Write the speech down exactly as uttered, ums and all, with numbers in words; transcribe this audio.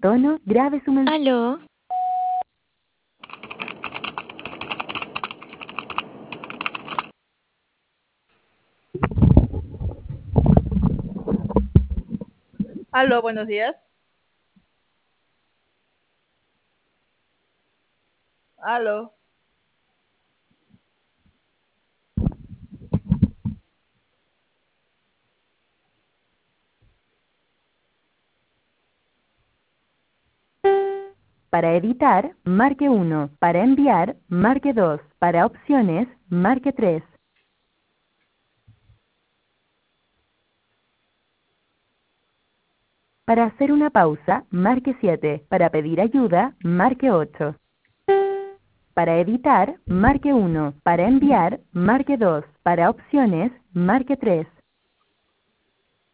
tono, grabe su mensaje. Aló. Aló, buenos días. Aló. Para editar, marque uno. Para enviar, marque dos. Para opciones, marque tres. Para hacer una pausa, marque siete. Para pedir ayuda, marque ocho. Para editar, marque uno. Para enviar, marque dos. Para opciones, marque tres.